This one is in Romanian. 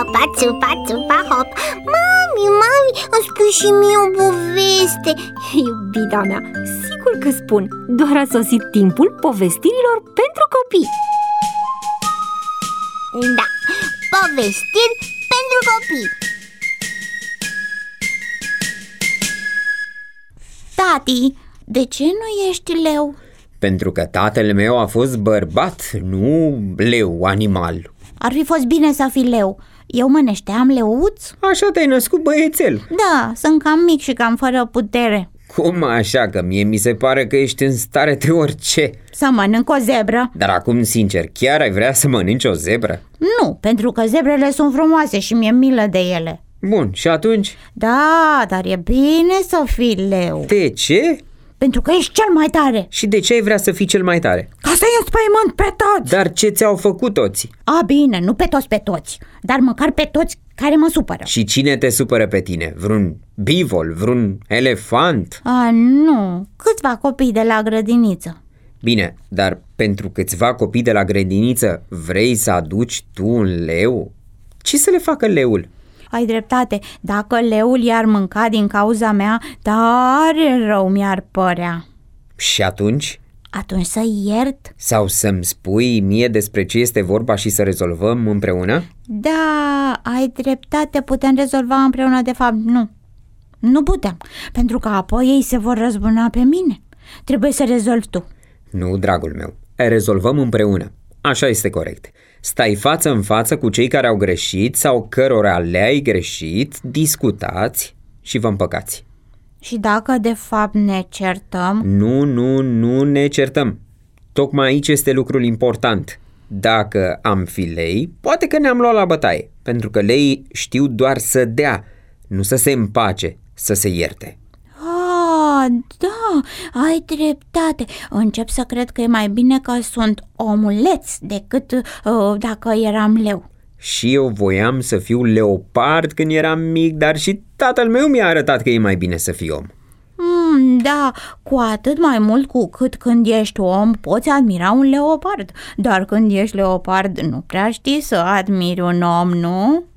țupa, țupa, țupa, hop. Mami, îmi spui și mie o poveste. Iubita mea, sigur că spun. Doar a sosit timpul povestirilor pentru copii. Da, povestiri pentru copii. Tati, de ce nu ești leu? Pentru că tatăl meu a fost bărbat, nu leu, animal. Ar fi fost bine să fii leu. Eu mă nășteam leuț? Așa te-ai născut, băiețel? Da, sunt cam mic și cam fără putere. Cum așa, că mie mi se pare că ești în stare de orice. Să mănânc o zebră? Dar acum, sincer, chiar ai vrea să mănânci o zebră? Nu, pentru că zebrele sunt frumoase și mi-e milă de ele. Bun, și atunci? Da, dar e bine să fii leu. De ce? Pentru că ești cel mai tare. Și de ce ai vrea să fii cel mai tare? Ca să-i înspăimânt pe toți. Dar ce ți-au făcut toți? A, bine, nu pe toți, dar măcar pe toți care mă supără. Și cine te supără pe tine? Vreun bivol? Vreun elefant? A, nu, câțiva copii de la grădiniță. Bine, dar pentru câțiva copii de la grădiniță vrei să aduci tu un leu? Ce să le facă leul? Ai dreptate, dacă leul i-ar mânca din cauza mea, tare rău mi-ar părea. Și atunci? Atunci să iert? Sau să-mi spui mie despre ce este vorba și să rezolvăm împreună? Da, ai dreptate, putem rezolva împreună, de fapt nu putem, pentru că apoi ei se vor răzbuna pe mine. Trebuie să rezolvi tu. Nu, dragul meu, rezolvăm împreună. Așa este corect. Stai față în față cu cei care au greșit sau cărora le-ai greșit, discutați și vă împăcați. Și dacă de fapt ne certăm? Nu ne certăm. Tocmai aici este lucrul important. Dacă am fi lei, poate că ne-am luat la bătaie, pentru că leii știu doar să dea, nu să se împace, să se ierte. Da, ai dreptate. Încep să cred că e mai bine că sunt omuleț decât dacă eram leu. Și eu voiam să fiu leopard când eram mic, dar și tatăl meu mi-a arătat că e mai bine să fii om. Da, cu atât mai mult cu cât când ești om poți admira un leopard. Dar când ești leopard nu prea știi să admiri un om, nu?